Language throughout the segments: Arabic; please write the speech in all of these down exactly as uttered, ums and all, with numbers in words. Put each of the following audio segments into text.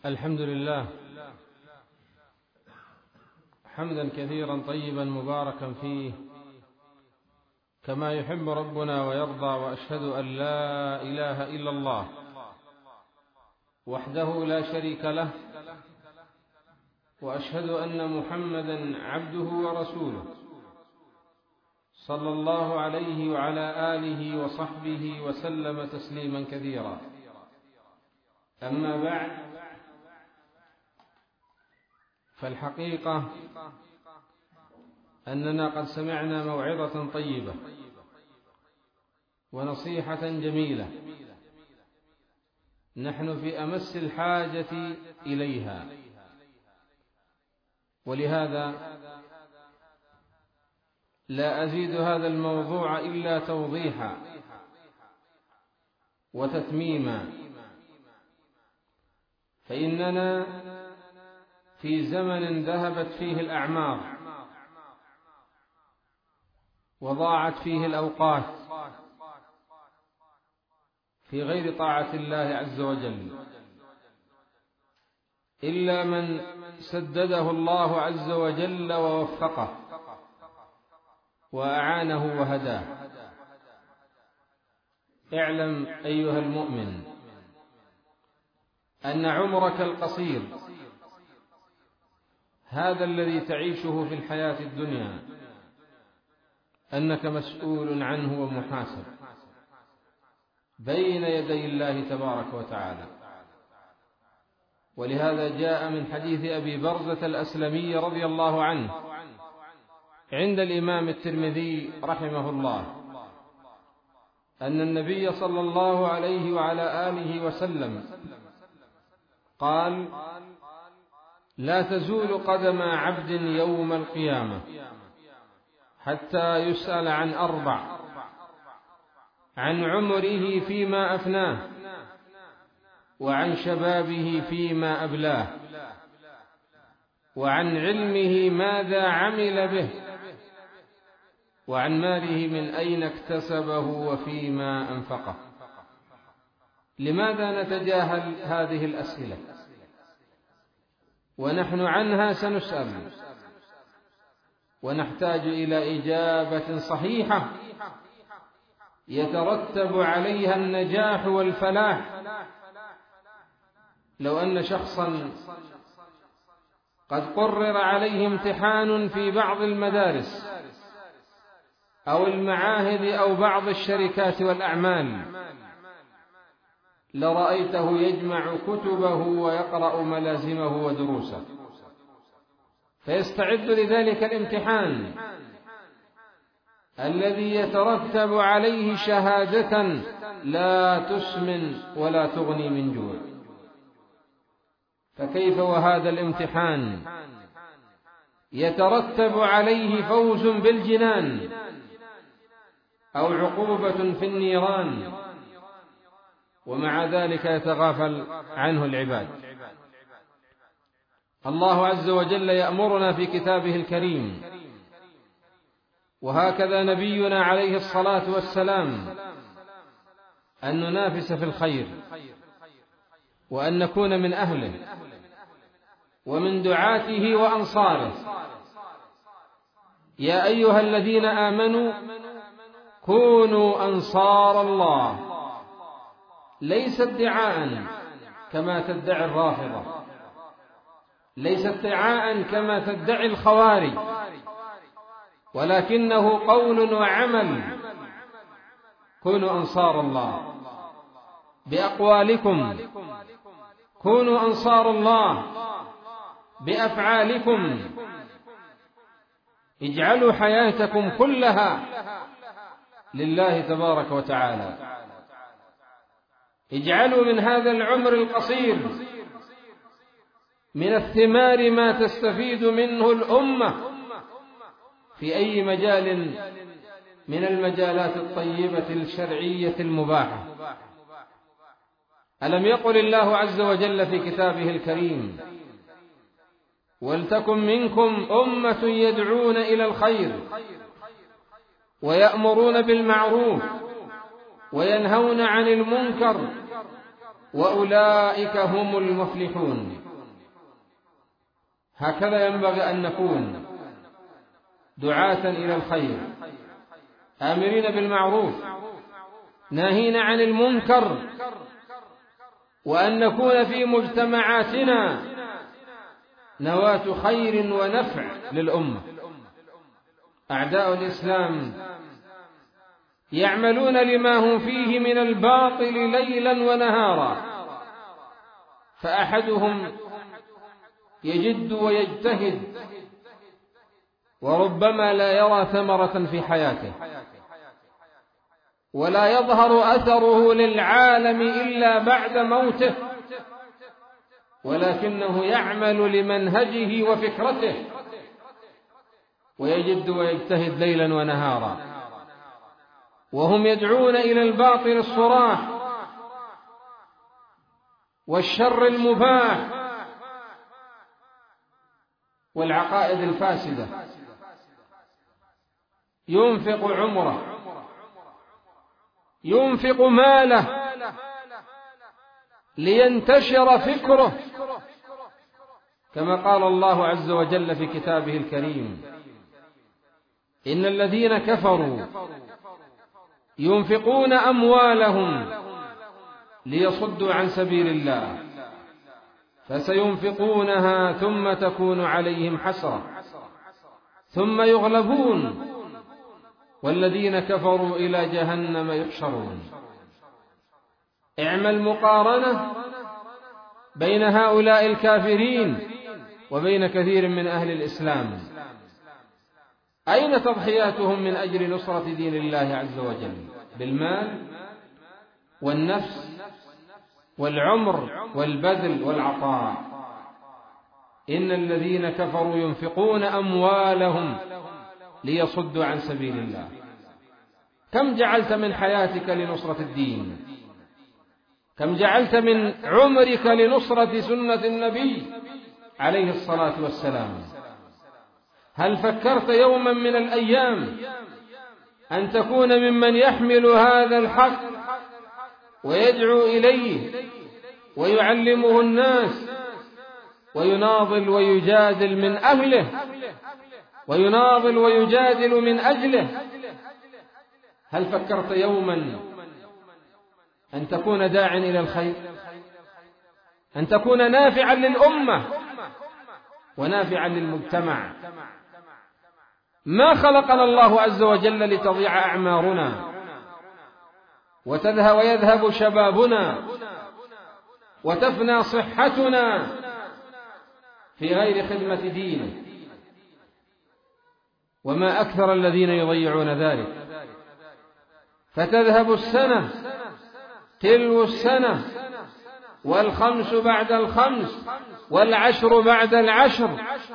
الحمد لله حمدا كثيرا طيبا مباركا فيه كما يحب ربنا ويرضى، وأشهد أن لا إله إلا الله وحده لا شريك له، وأشهد أن محمدا عبده ورسوله صلى الله عليه وعلى آله وصحبه وسلم تسليما كثيرا. أما بعد، فالحقيقة أننا قد سمعنا موعظة طيبة ونصيحة جميلة نحن في أمس الحاجة إليها، ولهذا لا أزيد هذا الموضوع إلا توضيحا وتتميما، فإننا في زمن ذهبت فيه الأعمار وضاعت فيه الأوقات في غير طاعة الله عز وجل، إلا من سدده الله عز وجل ووفقه وأعانه وهداه. اعلم أيها المؤمن أن عمرك القصير هذا الذي تعيشه في الحياة الدنيا أنك مسؤول عنه ومحاسب بين يدي الله تبارك وتعالى. ولهذا جاء من حديث أبي برزة الأسلمي رضي الله عنه عند الإمام الترمذي رحمه الله أن النبي صلى الله عليه وعلى آله وسلم قال: لا تزول قدم عبد يوم القيامة حتى يسأل عن أربع: عن عمره فيما أفناه، وعن شبابه فيما أبلاه، وعن علمه ماذا عمل به، وعن ماله من أين اكتسبه وفيما أنفقه. لماذا نتجاهل هذه الأسئلة ونحن عنها سنسأل، ونحتاج إلى إجابة صحيحة يترتب عليها النجاح والفلاح؟ لو أن شخصا قد قرر عليه امتحان في بعض المدارس أو المعاهد أو بعض الشركات والأعمال، لرأيته يجمع كتبه ويقرأ ملازمه ودروسه، فيستعد لذلك الامتحان الذي يترتب عليه شهادة لا تسمن ولا تغني من جوع. فكيف وهذا الامتحان يترتب عليه فوز بالجنان أو عقوبة في النيران، ومع ذلك يتغافل عنه العباد؟ الله عز وجل يأمرنا في كتابه الكريم، وهكذا نبينا عليه الصلاة والسلام، أن ننافس في الخير وأن نكون من أهله ومن دعاته وأنصاره. يا أيها الذين آمنوا كونوا أنصار الله، ليس ادعاء كما تدعي الرافضة، ليس ادعاء كما تدعي الخوارج، ولكنه قول وعمل. كونوا أنصار الله بأقوالكم، كونوا أنصار الله بأفعالكم. اجعلوا حياتكم كلها لله تبارك وتعالى. اجعلوا من هذا العمر القصير من الثمار ما تستفيد منه الأمة في أي مجال من المجالات الطيبة الشرعية المباحة. ألم يقل الله عز وجل في كتابه الكريم: ولتكن منكم أمة يدعون إلى الخير ويأمرون بالمعروف وينهون عن المنكر وأولئك هم المفلحون. هكذا ينبغي أن نكون دعاة إلى الخير، آمرين بالمعروف، ناهين عن المنكر، وأن نكون في مجتمعاتنا نواة خير ونفع للأمة. أعداء الإسلام يعملون لما هم فيه من الباطل ليلا ونهارا، فأحدهم يجد ويجتهد وربما لا يرى ثمرة في حياته، ولا يظهر أثره للعالم إلا بعد موته، ولكنه يعمل لمنهجه وفكرته، ويجد ويجتهد ليلا ونهارا، وهم يدعون إلى الباطل الصراح والشر المباح والعقائد الفاسدة. ينفق عمره، ينفق ماله لينتشر فكره، كما قال الله عز وجل في كتابه الكريم: إن الذين كفروا ينفقون أموالهم ليصدوا عن سبيل الله فسينفقونها ثم تكون عليهم حسرة ثم يغلبون والذين كفروا إلى جهنم يحشرون. اعمل مقارنة بين هؤلاء الكافرين وبين كثير من أهل الإسلام. أين تضحياتهم من أجل نصرة دين الله عز وجل؟ بالمال والنفس والعمر والبذل والعطاء. إن الذين كفروا ينفقون أموالهم ليصدوا عن سبيل الله. كم جعلت من حياتك لنصرة الدين؟ كم جعلت من عمرك لنصرة سنة النبي عليه الصلاة والسلام؟ هل فكرت يوما من الأيام أن تكون ممن يحمل هذا الحق ويدعو إليه ويعلمه الناس ويناضل ويجادل من أهله ويناضل ويجادل من أجله؟ هل فكرت يوما أن تكون داعٍ إلى الخير، أن تكون نافعا للأمة ونافعا للمجتمع؟ ما خلقنا الله عز وجل لتضيع أعمارنا وتذهب ويذهب شبابنا وتفنى صحتنا في غير خدمة دينه. وما أكثر الذين يضيعون ذلك، فتذهب السنة تلو السنة والخمس بعد الخمس والعشر بعد العشر،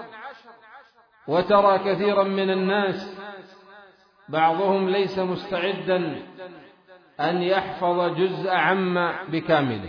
وترى كثيرا من الناس بعضهم ليس مستعدا أن يحفظ جزء عام بكامله،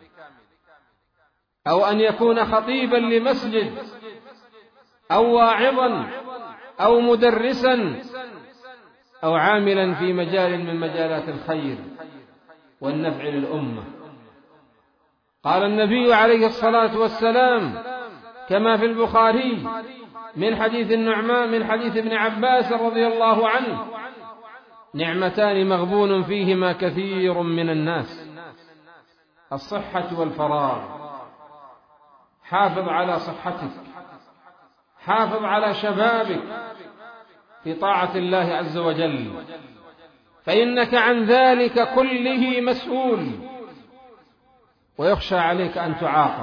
أو أن يكون خطيبا لمسجد أو واعظا أو مدرسا أو عاملا في مجال من مجالات الخير والنفع للأمة. قال النبي عليه الصلاة والسلام كما في البخاري من حديث النعمان من حديث ابن عباس رضي الله عنه: نعمتان مغبون فيهما كثير من الناس، الصحة والفراغ. حافظ على صحتك، حافظ على شبابك في طاعة الله عز وجل، فإنك عن ذلك كله مسؤول ويخشى عليك أن تعاقب.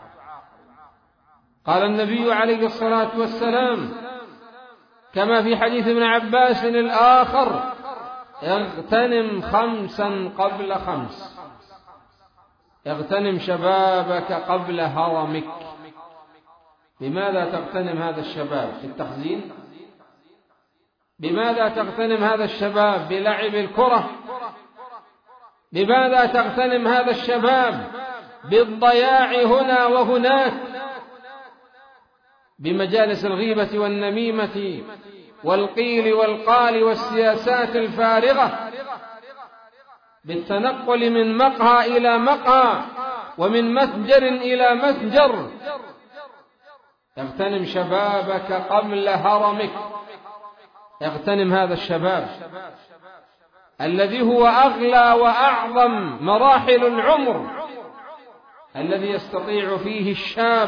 قال النبي عليه الصلاة والسلام كما في حديث ابن عباس الآخر: اغتنم خمسا قبل خمس، اغتنم شبابك قبل هرمك. بماذا تغتنم هذا الشباب؟ في التخزين؟ بماذا تغتنم هذا الشباب؟ بلعب الكرة؟ بماذا تغتنم هذا الشباب؟ بالضياع هنا وهناك، بمجالس الغيبة والنميمة والقيل والقال والسياسات الفارغة، بالتنقل من مقهى إلى مقهى ومن متجر إلى متجر. اغتنم شبابك قبل هرمك. اغتنم هذا الشباب الذي هو أغلى وأعظم مراحل العمر، الذي يستطيع فيه الشاب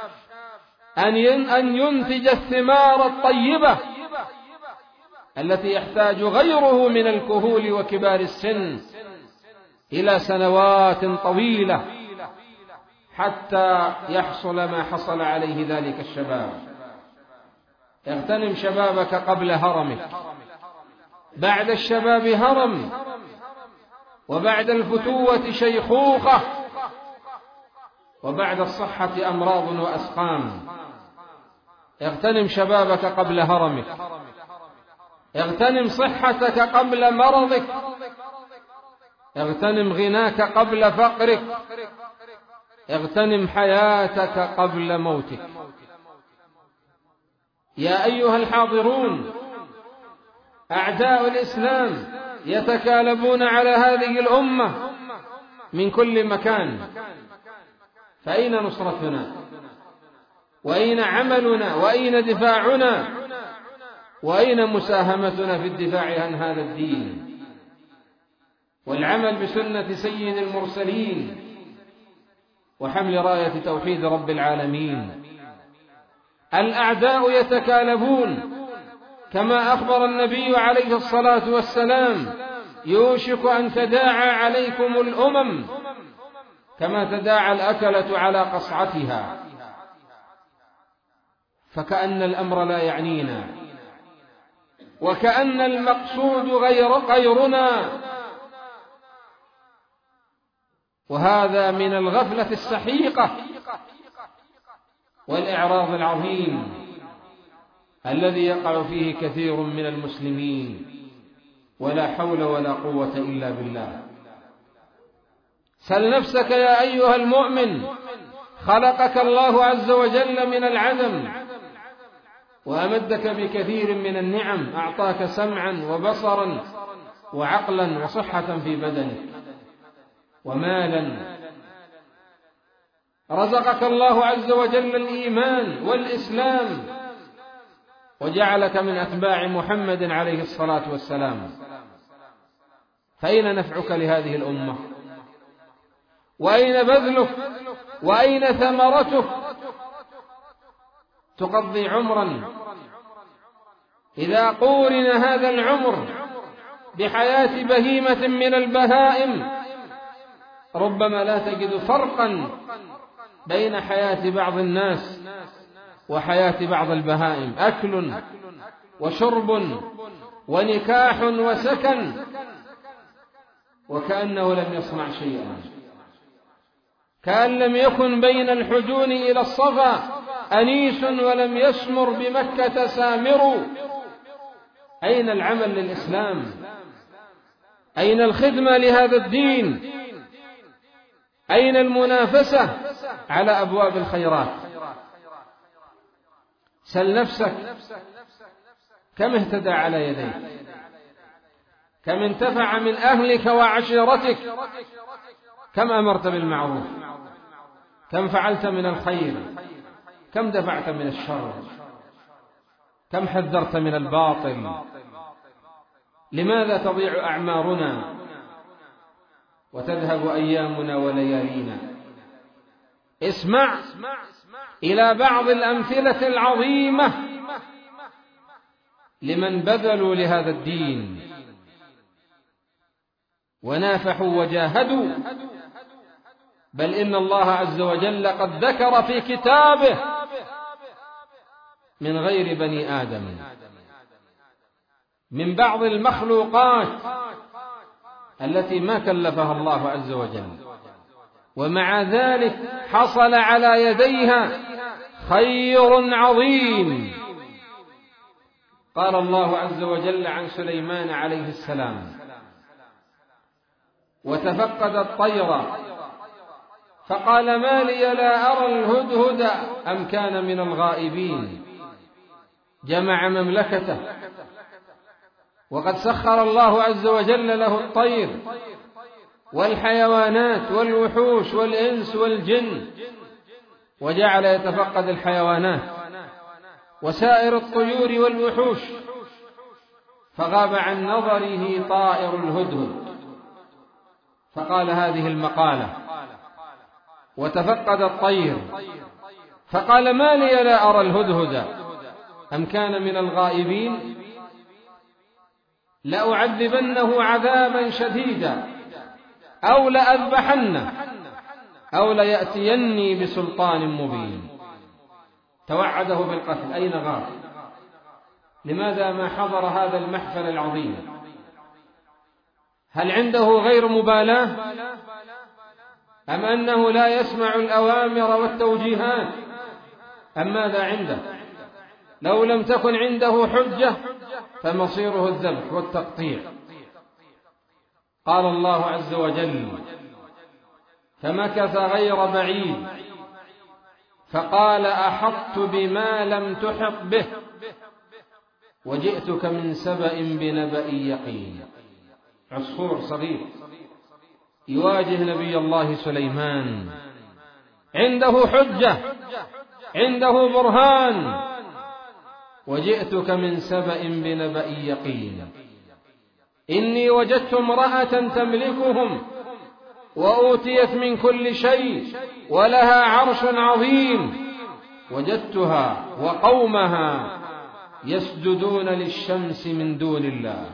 أن ينتج الثمار الطيبة التي يحتاج غيره من الكهول وكبار السن إلى سنوات طويلة حتى يحصل ما حصل عليه ذلك الشباب. اغتنم شبابك قبل هرمك. بعد الشباب هرم، وبعد الفتوة شيخوخة، وبعد الصحة أمراض وأسقام. اغتنم شبابك قبل هرمك. اغتنم صحتك قبل مرضك. اغتنم غناك قبل فقرك. اغتنم حياتك قبل موتك. يا أيها الحاضرون، أعداء الإسلام يتكالبون على هذه الأمة من كل مكان، فأين نصرتنا؟ وأين عملنا؟ وأين دفاعنا؟ وأين مساهمتنا في الدفاع عن هذا الدين والعمل بسنة سيد المرسلين وحمل راية توحيد رب العالمين؟ الأعداء يتكالبون كما أخبر النبي عليه الصلاة والسلام: يوشك أن تداعى عليكم الأمم كما تداعى الأكلة على قصعتها. فكأن الأمر لا يعنينا، وكأن المقصود غير غيرنا، وهذا من الغفلة السحيقة والإعراض العظيم الذي يقع فيه كثير من المسلمين، ولا حول ولا قوة إلا بالله. سل نفسك يا أيها المؤمن، خلقك الله عز وجل من العدم وأمدك بكثير من النعم، أعطاك سمعا وبصرا وعقلا وصحة في بدنك ومالا. رزقك الله عز وجل الإيمان والإسلام وجعلك من أتباع محمد عليه الصلاة والسلام. فأين نفعك لهذه الأمة؟ وأين بذلك؟ وأين ثمرتك؟ تقضي عمرا إذا قورن هذا العمر بحياة بهيمة من البهائم ربما لا تجد فرقا بين حياة بعض الناس وحياة بعض البهائم. أكل وشرب ونكاح وسكن، وكأنه لم يصنع شيئا، كأن لم يكن بين الحجون إلى الصفا أنيس ولم يسمر بمكة سامر. أين العمل للإسلام؟ أين الخدمة لهذا الدين؟ أين المنافسة على أبواب الخيرات؟ سل نفسك، كم اهتدى على يديك؟ كم انتفع من أهلك وعشيرتك؟ كم أمرت بالمعروف؟ كم فعلت من الخير؟ كم دفعت من الشر؟ كم حذرت من الباطل؟ لماذا تضيع أعمارنا وتذهب أيامنا وليالينا؟ اسمع إلى بعض الأمثلة العظيمة لمن بذلوا لهذا الدين ونافحوا وجاهدوا. بل إن الله عز وجل قد ذكر في كتابه من غير بني آدم، من بعض المخلوقات التي ما كلفها الله عز وجل، ومع ذلك حصل على يديها خير عظيم. قال الله عز وجل عن سليمان عليه السلام: وتفقد الطير فقال ما لي لا أرى الهدهد أم كان من الغائبين. جمع مملكته، وقد سخر الله عز وجل له الطير والحيوانات والوحوش والإنس والجن، وجعل يتفقد الحيوانات وسائر الطيور والوحوش، فغاب عن نظره طائر الهدهد، فقال هذه المقالة، وتفقد الطير فقال ما لي لا أرى الهدهد أم كان من الغائبين، لأعذبنه عذابا شديدا أو لأذبحنه أو ليأتيني بسلطان مبين. توعده بالقتل، أين غاب؟ لماذا ما حضر هذا المحفل العظيم؟ هل عنده غير مبالاة أم أنه لا يسمع الأوامر والتوجيهات أم ماذا عنده؟ لو لم تكن عنده حجة فمصيره الذبح والتقطيع. قال الله عز وجل: فمكث غير بعيد فقال أحطت بما لم تحط به وجئتك من سبأ بنبأ يقين. عصفور صغير يواجه نبي الله سليمان، عنده حجة، عنده برهان: وجئتك من سبأ بنبأ يقين إني وجدت امرأة تملكهم وأوتيت من كل شيء ولها عرش عظيم وجدتها وقومها يسجدون للشمس من دون الله.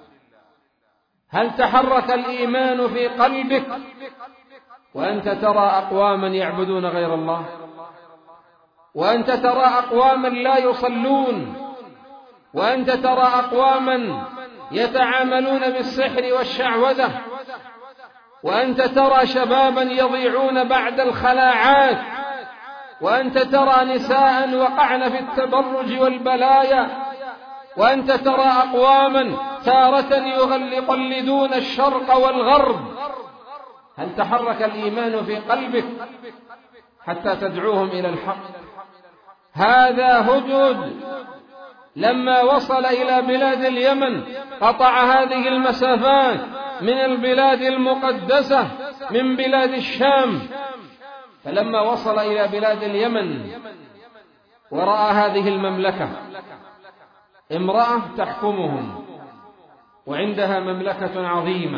هل تحرك الإيمان في قلبك وأنت ترى أقواما يعبدون غير الله، وأنت ترى أقواما لا يصلون، وأنت ترى أقواما يتعاملون بالسحر والشعوذة، وأنت ترى شبابا يضيعون بعد الخلاعات، وأنت ترى نساء وقعن في التبرج والبلايا، وأنت ترى أقواما تارة يقلدون الشرق والغرب. هل تحرك الإيمان في قلبك حتى تدعوهم إلى الحق؟ هذا هدهد لما وصل إلى بلاد اليمن قطع هذه المسافات من البلاد المقدسة من بلاد الشام، فلما وصل إلى بلاد اليمن ورأى هذه المملكة، امرأة تحكمهم وعندها مملكة عظيمة،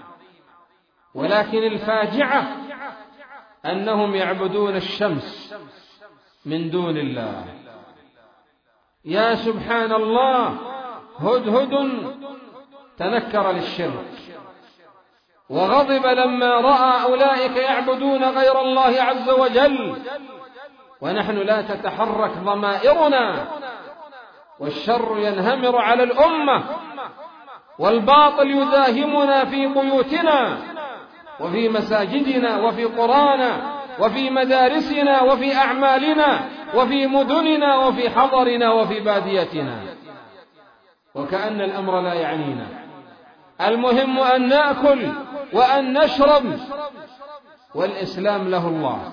ولكن الفاجعة أنهم يعبدون الشمس من دون الله. يا سبحان الله، هدهد تنكر للشرك وغضب لما رأى أولئك يعبدون غير الله عز وجل، ونحن لا تتحرك ضمائرنا، والشر ينهمر على الأمة، والباطل يداهمنا في بيوتنا وفي مساجدنا وفي قرانا وفي مدارسنا وفي أعمالنا وفي مدننا وفي حضرنا وفي باديتنا، وكأن الأمر لا يعنينا. المهم أن نأكل وأن نشرب، والإسلام له الله.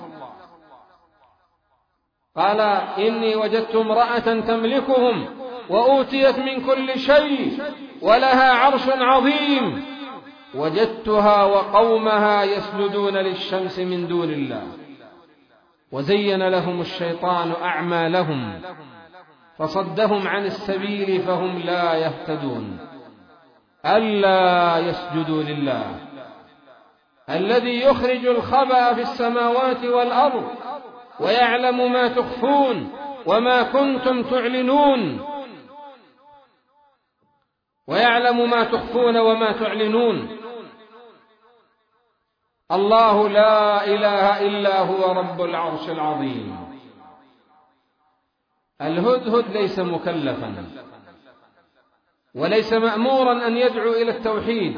قال إني وجدت امرأة تملكهم وأوتيت من كل شيء ولها عرش عظيم وجدتها وقومها يسجدون للشمس من دون الله وزين لهم الشيطان أعمالهم فصدهم عن السبيل فهم لا يهتدون. ألا يسجدوا لله الذي يخرج الخبأ في السماوات والأرض ويعلم ما تخفون وما كنتم تعلنون ويعلم ما تخفون وما تعلنون. الله لا إله إلا هو رب العرش العظيم. الهدهد ليس مكلفا وليس مأمورا أن يدعو إلى التوحيد،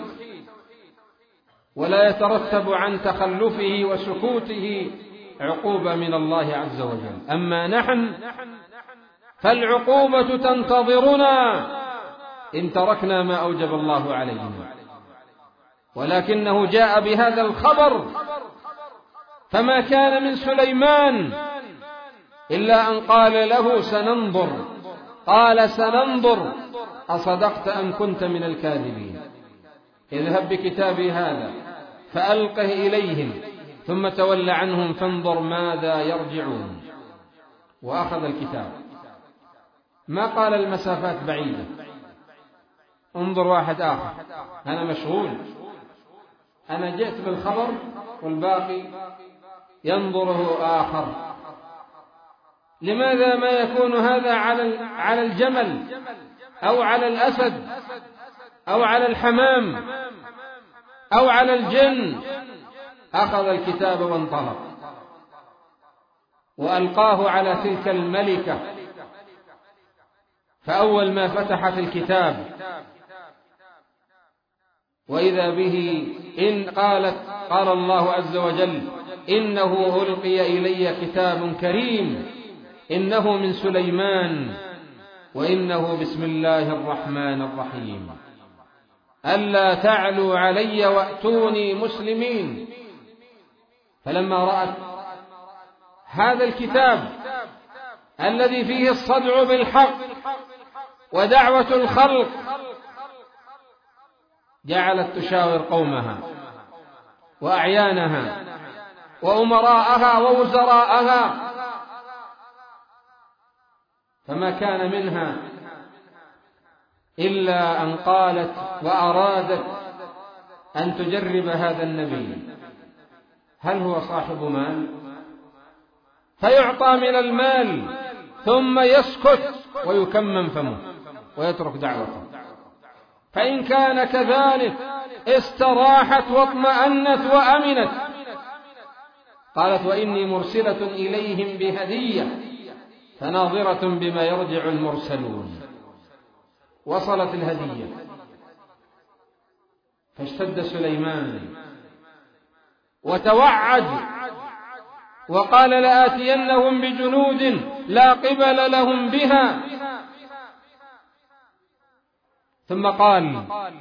ولا يترتب عن تخلفه وسكوته عقوبة من الله عز وجل. أما نحن فالعقوبة تنتظرنا إن تركنا ما أوجب الله علينا، ولكنه جاء بهذا الخبر فما كان من سليمان إلا أن قال له سننظر، قال سننظر أصدقت أم كنت من الكاذبين، اذهب بكتابي هذا فألقه إليهم ثم تول عنهم فانظر ماذا يرجعون. وأخذ الكتاب. ما قال المسافات بعيدة، انظر واحد آخر أنا مشغول، أنا جئت بالخبر والباقي ينظره آخر. لماذا ما يكون هذا على الجمل أو على الأسد أو على الحمام أو على الجن؟ أخذ الكتاب وانطلق وألقاه على تلك الملكة. فأول ما فتحت الكتاب وإذا به إن قالت قال الله عز وجل إنه ألقي إلي كتاب كريم إنه من سليمان وإنه بسم الله الرحمن الرحيم ألا تعلوا علي وأتوني مسلمين. فلما رأت هذا الكتاب الذي فيه الصدع بالحق ودعوة الخلق جعلت تشاور قومها وأعيانها وأمراءها ووزراءها، فما كان منها إلا أن قالت وأرادت أن تجرب هذا النبي هل هو صاحب مال فيعطى من المال ثم يسكت ويكمم فمه ويترك دعوته، فإن كان كذلك استراحت واطمأنت وأمنت. قالت وإني مرسلة إليهم بهدية فناظرة بما يرجع المرسلون. وصلت الهدية فاشتد سليمان وتوعد وقال لآتينهم بجنود لا قبل لهم بها. ثم قال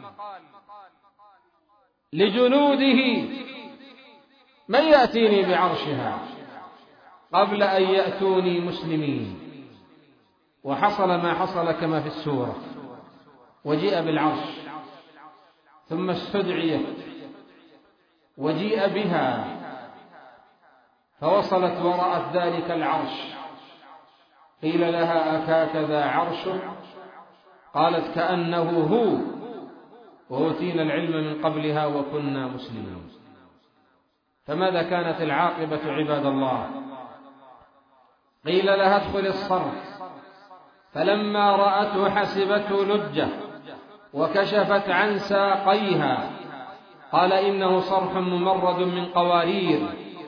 لجنوده من يأتيني بعرشها قبل أن يأتوني مسلمين. وحصل ما حصل كما في السورة، وجيء بالعرش ثم استدعيت وجيء بها فوصلت ورأت ذلك العرش. قيل لها أكاكذا عرشك؟ قالت كأنه هو وأوتينا العلم من قبلها وكنا مسلمين. فماذا كانت العاقبة عباد الله؟ قيل لها ادخل الصرح، فلما رأته حسبته لجة وكشفت عن ساقيها. قال إنه صرح ممرد من قوارير.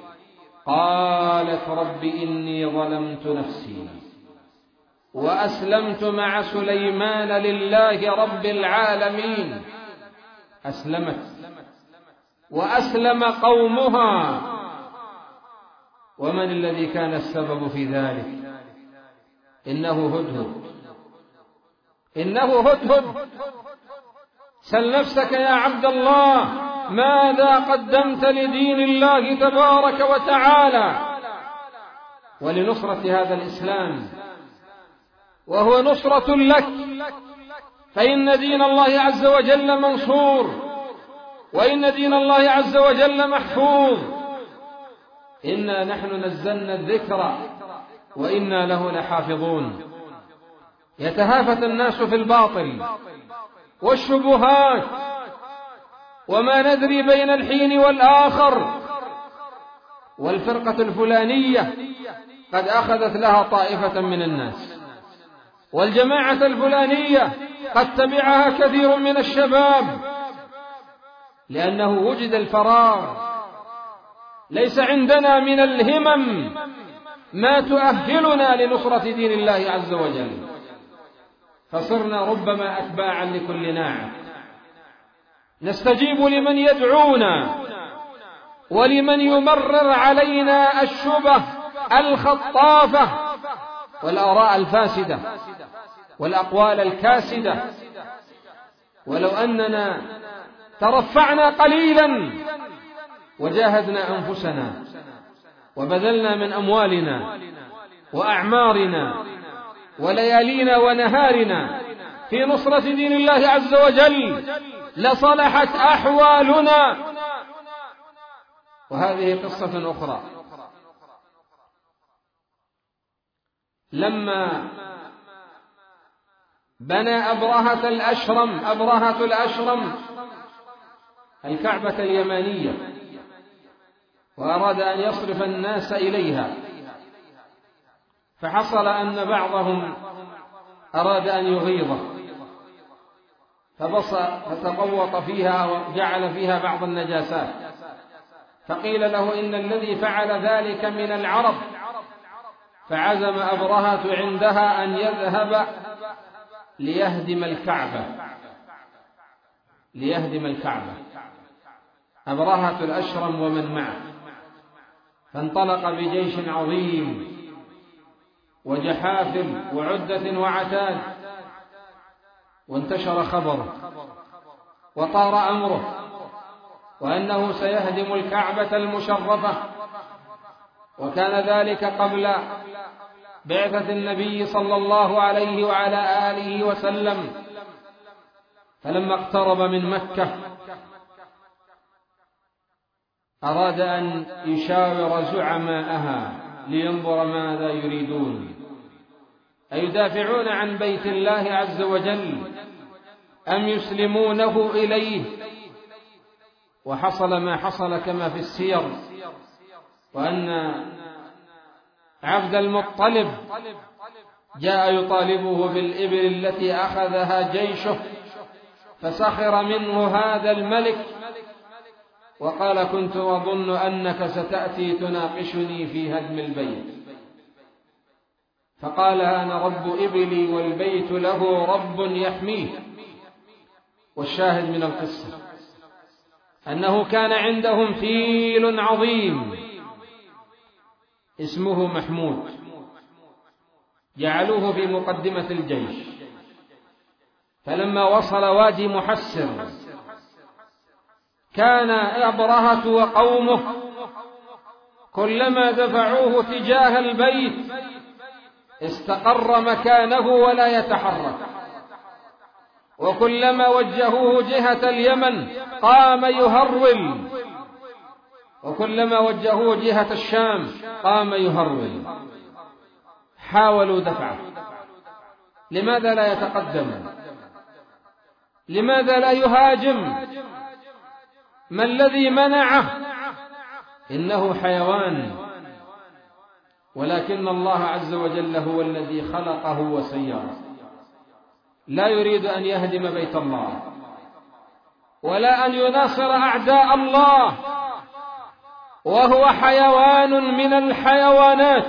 قالت رب إني ظلمت نفسي وأسلمت مع سليمان لله رب العالمين. أسلمت وأسلم قومها. ومن الذي كان السبب في ذلك؟ إنه هدهد إنه هدهد. سل نفسك يا عبد الله ماذا قدمت لدين الله تبارك وتعالى ولنصرة هذا الإسلام، وهو نصرة لك، فإن دين الله عز وجل منصور وإن دين الله عز وجل محفوظ. إنا نحن نزلنا الذكر وإنا له لحافظون. يتهافت الناس في الباطل والشبهات وما ندري بين الحين والآخر، والفرقة الفلانية قد أخذت لها طائفة من الناس، والجماعة الفلانية قد تبعها كثير من الشباب، لأنه وجد الفراغ. ليس عندنا من الهمم ما تؤهلنا لنصرة دين الله عز وجل، فصرنا ربما أتباعا لكل ناعم. نستجيب لمن يدعونا ولمن يمرر علينا الشبه الخطافة والآراء الفاسدة والأقوال الكاسدة. ولو أننا ترفعنا قليلا وجاهدنا أنفسنا وبذلنا من أموالنا وأعمارنا وليالينا ونهارنا في نصرة دين الله عز وجل لصلحت أحوالنا وهذه قصة أخرى. لما بنى أبرهة الأشرم أبرهة الأشرم الكعبة اليمانية وأراد أن يصرف الناس إليها، فحصل أن بعضهم أراد أن يغيظه فتقوط فيها وجعل فيها بعض النجاسات، فقيل له إن الذي فعل ذلك من العرب، فعزم أبرهة عندها أن يذهب ليهدم الكعبة ليهدم الكعبة أبرهة الأشرم ومن معه، فانطلق بجيش عظيم وجحافل وعدة وعتاد، وانتشر خبره وطار أمره وأنه سيهدم الكعبة المشرفة، وكان ذلك قبل بعثة النبي صلى الله عليه وعلى آله وسلم. فلما اقترب من مكة أراد أن يشاور زعماءها لينظر ماذا يريدون، أيدافعون عن بيت الله عز وجل أم يسلمونه إليه. وحصل ما حصل كما في السير، وأن عبد المطلب جاء يطالبه بالإبل التي أخذها جيشه، فسخر منه هذا الملك وقال: كنت أظن أنك ستأتي تناقشني في هدم البيت. فقال: أنا رب إبلي والبيت له رب يحميه. والشاهد من القصة أنه كان عندهم فيل عظيم اسمه محمود، جعلوه في مقدمة الجيش، فلما وصل وادي محسر كان أبرهة وقومه كلما دفعوه تجاه البيت استقر مكانه ولا يتحرك، وكلما وجهوه جهة اليمن قام يهرول، وكلما وجهوه جهة الشام قام يهرول. حاولوا دفعه، لماذا لا يتقدم؟ لماذا لا يهاجم؟ ما الذي منعه؟ إنه حيوان، ولكن الله عز وجل هو الذي خلقه وسيره، لا يريد أن يهدم بيت الله ولا أن يناصر أعداء الله، وهو حيوان من الحيوانات،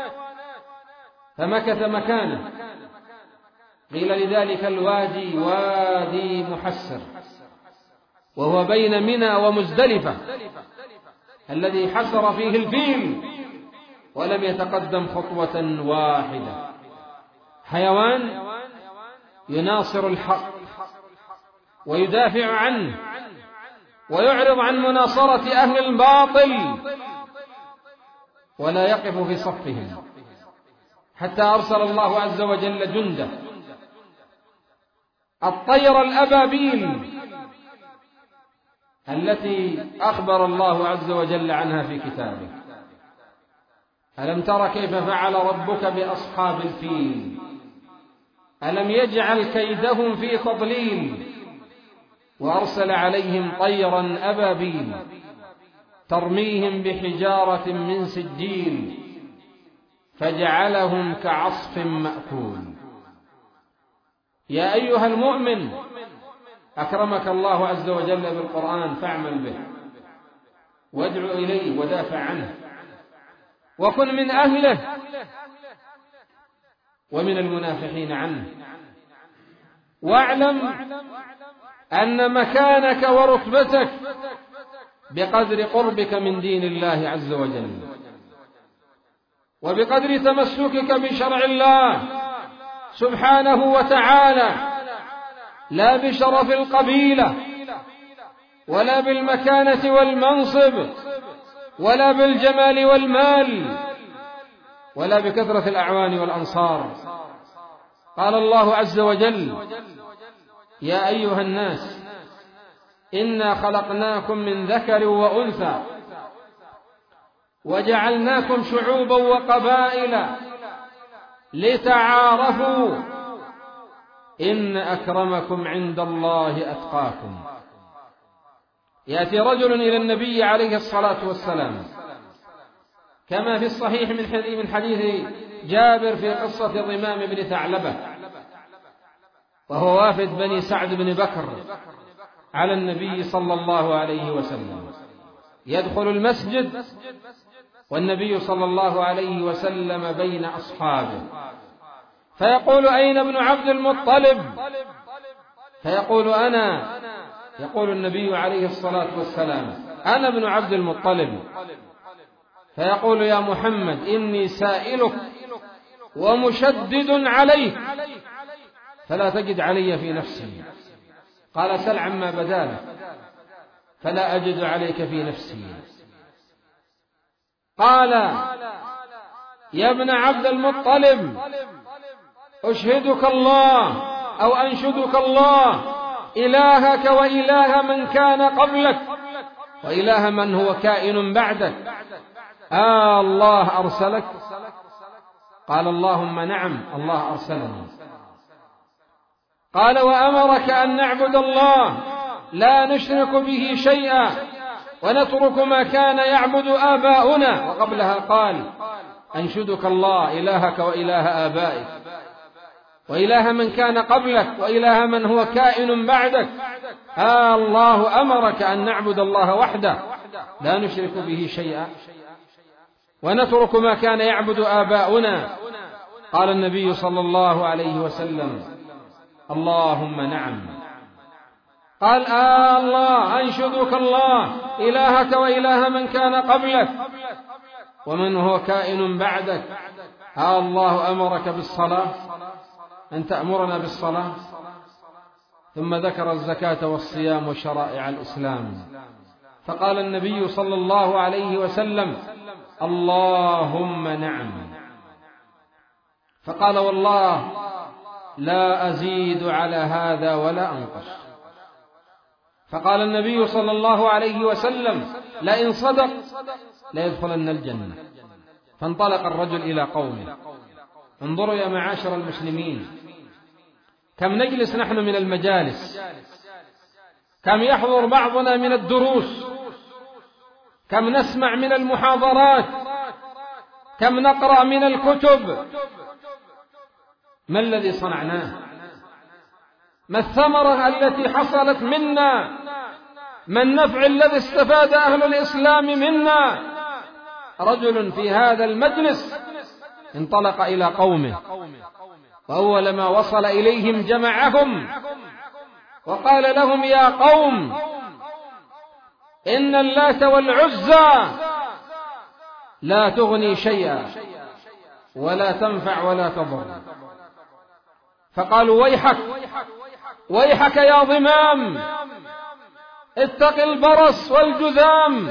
فمكث مكانه. قيل لذلك الوادي وادي محسر، وهو بين منى ومزدلفة، الذي حسر فيه الفيل ولم يتقدم خطوة واحدة. حيوان يناصر الحق ويدافع عنه ويعرض عن مناصرة أهل الباطل ولا يقف في صفهم، حتى أرسل الله عز وجل جنده الطير الأبابيل التي أخبر الله عز وجل عنها في كتابه. ألم تر كيف فعل ربك بأصحاب الفيل؟ ألم يجعل كيدهم في تضليل؟ وأرسل عليهم طيرا أبابيل ترميهم بحجارة من سجيل فجعلهم كعصف مأكول. يا أيها المؤمن، أكرمك الله عز وجل بالقرآن فاعمل به وادعو إليه ودافع عنه وكن من أهله ومن المنافحين عنه، واعلم أن مكانك ورتبتك بقدر قربك من دين الله عز وجل وبقدر تمسكك بشرع الله سبحانه وتعالى، لا بشرف القبيلة ولا بالمكانة والمنصب ولا بالجمال والمال ولا بكثرة الأعوان والأنصار. قال الله عز وجل: يا أيها الناس إنا خلقناكم من ذكر وأنثى وجعلناكم شعوبا وقبائل لتعارفوا إن أكرمكم عند الله أتقاكم. يأتي رجل إلى النبي عليه الصلاة والسلام كما في الصحيح من حديث جابر في قصة ضمام بن ثعلبة، وهو وافد بني سعد بن بكر على النبي صلى الله عليه وسلم، يدخل المسجد والنبي صلى الله عليه وسلم بين أصحابه، فيقول: أين ابن عبد المطلب؟ فيقول: أنا. يقول النبي عليه الصلاة والسلام: أنا ابن عبد المطلب. فيقول: يا محمد إني سائلك ومشدد عليك فلا تجد علي في نفسي. قال: سل عما بدا لك فلا أجد عليك في نفسي. قال: يا ابن عبد المطلب أشهدك الله أو أنشدك الله إلهك وإله من كان قبلك وإله من هو كائن بعدك، آه الله أرسلك؟ قال: اللهم نعم، الله أرسلني. قال: وأمرك أن نعبد الله لا نشرك به شيئا ونترك ما كان يعبد آباؤنا. وقبلها قال: أنشدك الله إلهك وإله آبائك وإله من كان قبلك وإله من هو كائن بعدك، آه الله أمرك أن نعبد الله وحده لا نشرك به شيئا ونترك ما كان يعبد آباؤنا. قال النبي صلى الله عليه وسلم: اللهم نعم. قال: آه الله أنشدك الله إلهك وإله من كان قبلك ومن هو كائن بعدك، آه الله أمرك بالصلاة أن تأمرنا بالصلاة. ثم ذكر الزكاة والصيام وشرائع الإسلام، فقال النبي صلى الله عليه وسلم: اللهم نعم. فقال: والله لا أزيد على هذا ولا أنقص. فقال النبي صلى الله عليه وسلم: لئن صدق ليدخلن الجنة. فانطلق الرجل إلى قومه. انظروا يا معاشر المسلمين، كم نجلس نحن من المجالس، كم يحضر بعضنا من الدروس، كم نسمع من المحاضرات، كم نقرأ من الكتب. ما الذي صنعناه؟ ما الثمرة التي حصلت منا؟ ما النفع الذي استفاد أهل الإسلام منا؟ رجل في هذا المجلس انطلق إلى قومه، وأول ما وصل إليهم جمعهم وقال لهم: يا قوم، إن اللات والعزى لا تغني شيئا ولا تنفع ولا تضر. فقالوا: ويحك ويحك يا ضمام، اتق البرص والجذام.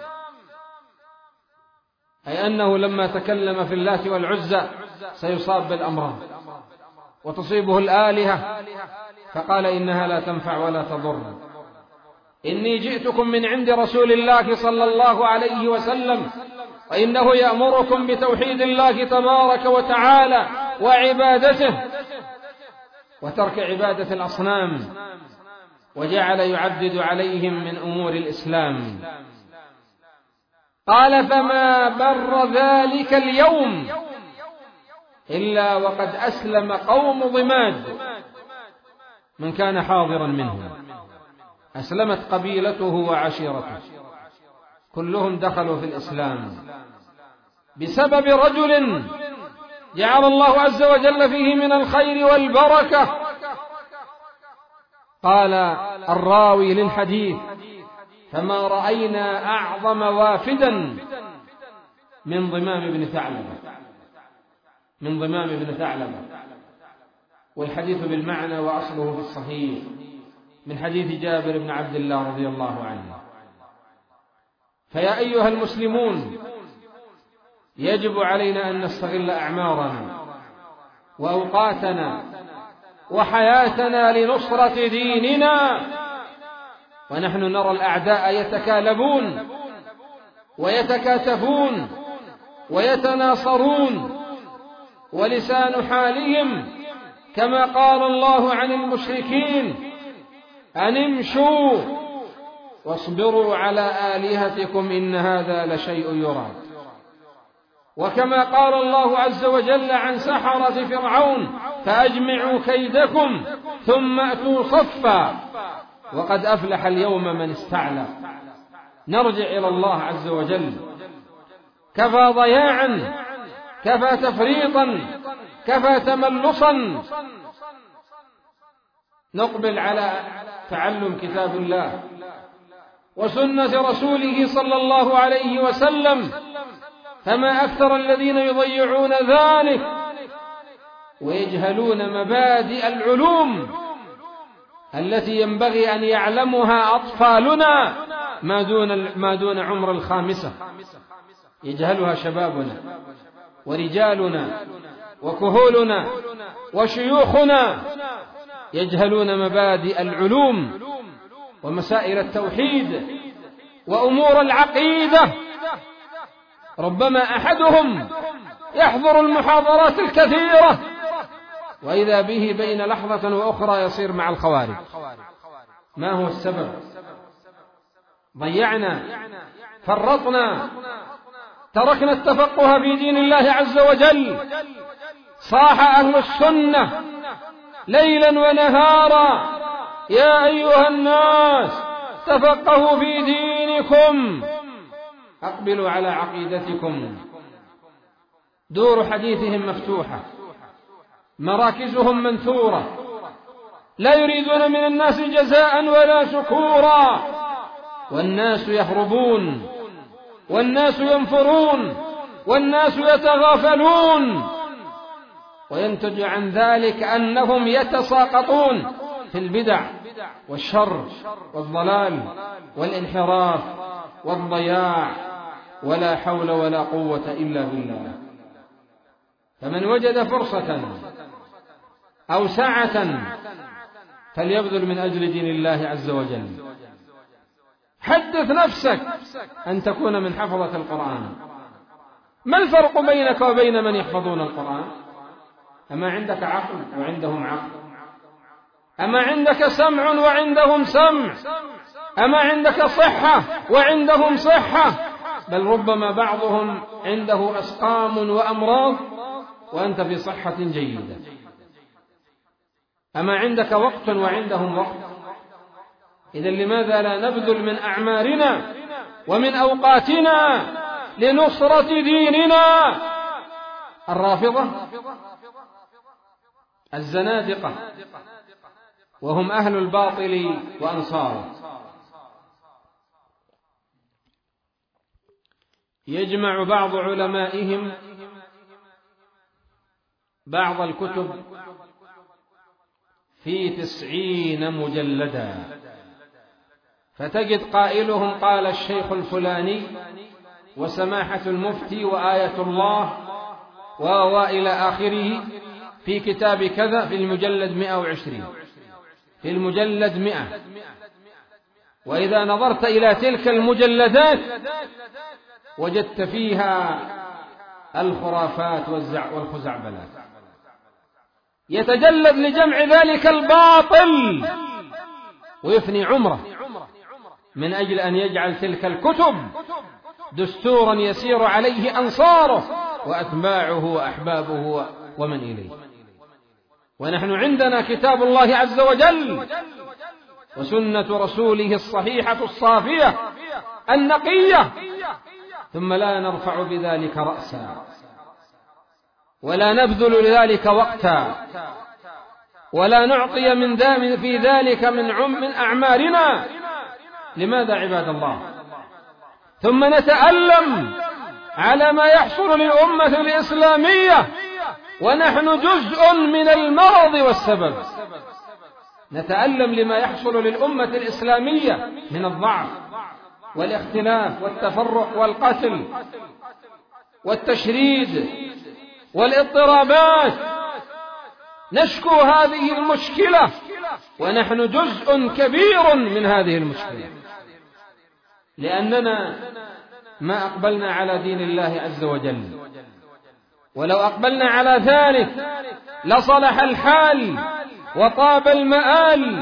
أي أنه لما تكلم في اللات والعزى سيصاب بالأمراض وتصيبه الآلهة، فقال: إنها لا تنفع ولا تضر. إني جئتكم من عند رسول الله صلى الله عليه وسلم، وإنه يأمركم بتوحيد الله تبارك وتعالى وعبادته وترك عبادة الأصنام، وجعل يعدد عليهم من أمور الإسلام. قال: فما بر ذلك اليوم إلا وقد أسلم قوم ضماد من كان حاضرا منهم. أسلمت قبيلته وعشيرته، كلهم دخلوا في الإسلام بسبب رجل جعل الله عز وجل فيه من الخير والبركة. قال الراوي للحديث: فما رأينا أعظم وافدا من ضمام بن ثعلبة من ضمام بن ثعلبة. والحديث بالمعنى وأصله في الصحيح من حديث جابر بن عبد الله رضي الله عنه. فيا أيها المسلمون، يجب علينا أن نستغل أعمارنا وأوقاتنا وحياتنا لنصرة ديننا، ونحن نرى الأعداء يتكالبون ويتكاتفون ويتناصرون، ولسان حالهم كما قال الله عن المشركين: أن امشوا واصبروا على آلهتكم إن هذا لشيء يراد. وكما قال الله عز وجل عن سحرة فرعون: فأجمعوا كيدكم ثم أتوا صفا وقد أفلح اليوم من استعلى. نرجع إلى الله عز وجل. كفى ضياعا، كفى تفريطا، كفى تملصا. نقبل على تعلم كتاب الله وسنة رسوله صلى الله عليه وسلم، فما أكثر الذين يضيعون ذلك ويجهلون مبادئ العلوم التي ينبغي أن يعلمها أطفالنا ما دون ما دون عمر الخامسة. يجهلها شبابنا ورجالنا وكهولنا وشيوخنا، يجهلون مبادئ العلوم ومسائل التوحيد وأمور العقيدة. ربما أحدهم يحضر المحاضرات الكثيرة وإذا به بين لحظة وأخرى يصير مع الخوارج. ما هو السبب؟ ضيعنا، فرطنا، تركنا التفقه في دين الله عز وجل. صاح أهل السنة ليلا ونهارا: يا أيها الناس تفقهوا في دينكم، أقبلوا على عقيدتكم. دور حديثهم مفتوحة، مراكزهم منثورة، لا يريدون من الناس جزاء ولا شكورا، والناس يهربون والناس ينفرون والناس يتغافلون، وينتج عن ذلك أنهم يتساقطون في البدع والشر والضلال والانحراف والضياع، ولا حول ولا قوة إلا بالله. فمن وجد فرصة أو سعة فليبذل من أجل دين الله عز وجل. حدث نفسك أن تكون من حفظة القرآن. ما الفرق بينك وبين من يحفظون القرآن؟ أما عندك عقل وعندهم عقل؟ أما عندك سمع وعندهم سمع؟ أما عندك صحة وعندهم صحة؟ بل ربما بعضهم عنده أسقام وأمراض وأنت في صحة جيدة. أما عندك وقت وعندهم وقت؟ إذن لماذا لا نبذل من أعمارنا ومن أوقاتنا لنصرة ديننا؟ الرافضة الزنادقة، وهم أهل الباطل وأنصاره، يجمع بعض علمائهم بعض الكتب في تسعين مجلدا، فتجد قائلهم قال الشيخ الفلاني وسماحة المفتي وآية الله وإلى آخره في كتاب كذا في المجلد مئة وعشرين، في المجلد مئة. وإذا نظرت إلى تلك المجلدات وجدت فيها الخرافات والخزعبلات. يتجلد لجمع ذلك الباطل ويفني عمره من أجل أن يجعل تلك الكتب دستورا يسير عليه أنصاره وأتباعه وأحبابه ومن إليه. ونحن عندنا كتاب الله عز وجل وسنة رسوله الصحيحة الصافية النقية، ثم لا نرفع بذلك رأسا ولا نبذل لذلك وقتا ولا نعطي من دام في ذلك من عم من أعمارنا. لماذا عباد الله؟ ثم نتألم على ما يحصل للأمة الإسلامية ونحن جزء من المرض والسبب. نتألم لما يحصل للأمة الإسلامية من الضعف والاختلاف والتفرق والقتل والتشريد والاضطرابات. نشكو هذه المشكلة ونحن جزء كبير من هذه المشكلة، لأننا ما أقبلنا على دين الله عز وجل. ولو أقبلنا على ذلك لصلح الحال وطاب المآل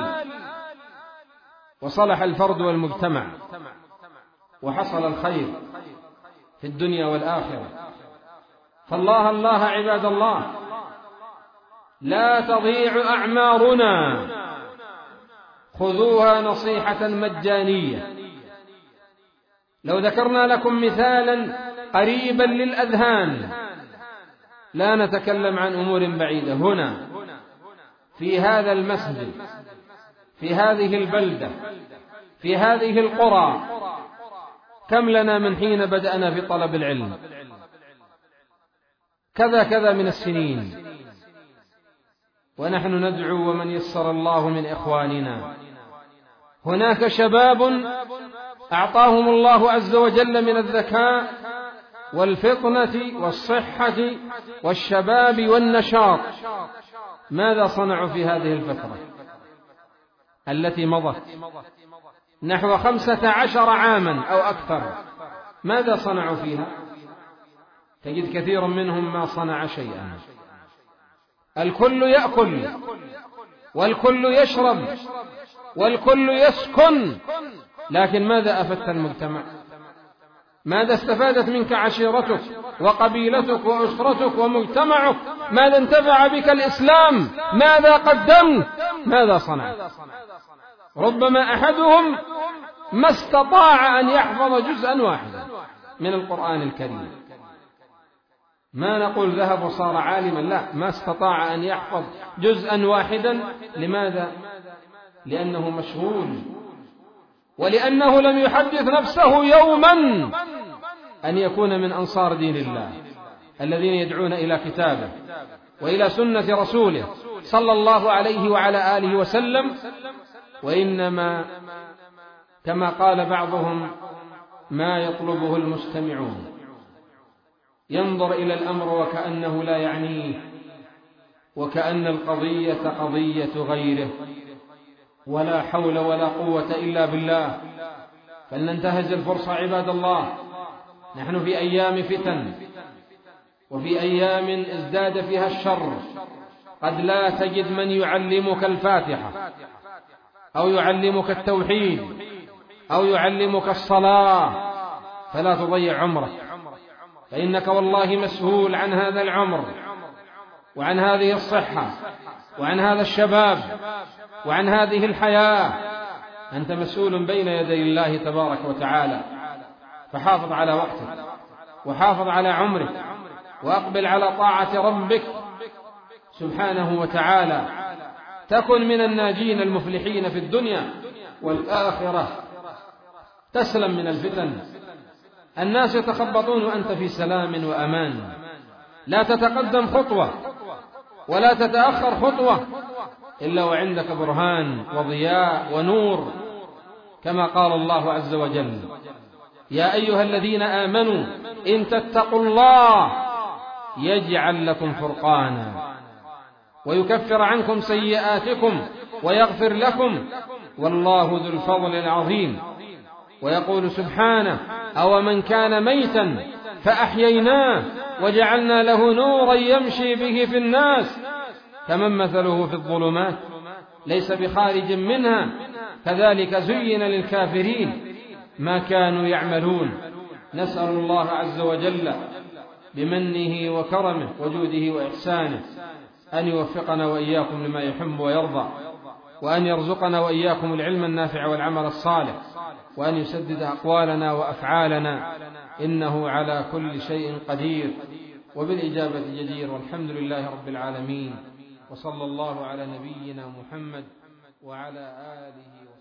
وصلح الفرد والمجتمع وحصل الخير في الدنيا والآخرة. فالله الله عباد الله، لا تضيع أعمارنا، خذوها نصيحة مجانية. لو ذكرنا لكم مثالا قريبا للأذهان، لا نتكلم عن أمور بعيدة، هنا في هذا المسجد، في هذه البلدة، في هذه القرى، كم لنا من حين بدأنا في طلب العلم؟ كذا كذا من السنين، ونحن ندعو ومن يسر الله من إخواننا. هناك شباب أعطاهم الله عز وجل من الذكاء والفطنة والصحة والشباب والنشاط، ماذا صنعوا في هذه الفترة التي مضت؟ نحو خمسة عشر عاما أو أكثر، ماذا صنعوا فيها؟ تجد كثير منهم ما صنع شيئا. الكل يأكل والكل يشرب والكل يسكن، لكن ماذا أفدت المجتمع؟ ماذا استفادت منك عشيرتك وقبيلتك وأسرتك ومجتمعك؟ ماذا انتفع بك الإسلام؟ ماذا قدمت؟ ماذا صنعت؟ ربما أحدهم ما استطاع أن يحفظ جزءا واحدا من القرآن الكريم، ما نقول ذهب وصار عالما، لا، ما استطاع أن يحفظ جزءا واحدا. لماذا؟ لأنه مشغول، ولأنه لم يحدث نفسه يوما أن يكون من أنصار دين الله الذين يدعون إلى كتابه وإلى سنة رسوله صلى الله عليه وعلى آله وسلم، وإنما كما قال بعضهم ما يطلبه المستمعون، ينظر إلى الأمر وكأنه لا يعنيه، وكأن القضية قضية غيره، ولا حول ولا قوة إلا بالله. فلننتهز الفرصة عباد الله، نحن في أيام فتن وفي أيام ازداد فيها الشر، قد لا تجد من يعلمك الفاتحة أو يعلمك التوحيد أو يعلمك الصلاة، فلا تضيع عمرك، فإنك والله مسؤول عن هذا العمر وعن هذه الصحة وعن هذا الشباب وعن هذه الحياة. أنت مسؤول بين يدي الله تبارك وتعالى، فحافظ على وقتك وحافظ على عمرك وأقبل على طاعة ربك سبحانه وتعالى، تكن من الناجين المفلحين في الدنيا والآخرة، تسلم من الفتن. الناس يتخبطون وأنت في سلام وأمان، لا تتقدم خطوة ولا تتأخر خطوة إلا وعندك برهان وضياء ونور، كما قال الله عز وجل: يا أيها الذين آمنوا إن تتقوا الله يجعل لكم فرقانا ويكفر عنكم سيئاتكم ويغفر لكم والله ذو الفضل العظيم. ويقول سبحانه: أومن كان ميتا فأحييناه وجعلنا له نورا يمشي به في الناس كمن مثله في الظلمات ليس بخارج منها كذلك زين للكافرين ما كانوا يعملون. نسأل الله عز وجل بمنه وكرمه وجوده وإحسانه أن يوفقنا وإياكم لما يحب ويرضى، وأن يرزقنا وإياكم العلم النافع والعمل الصالح، وأن يسدد أقوالنا وأفعالنا، إنه على كل شيء قدير وبالإجابة جدير. والحمد لله رب العالمين، وصلى الله على نبينا محمد وعلى آله وصحبه.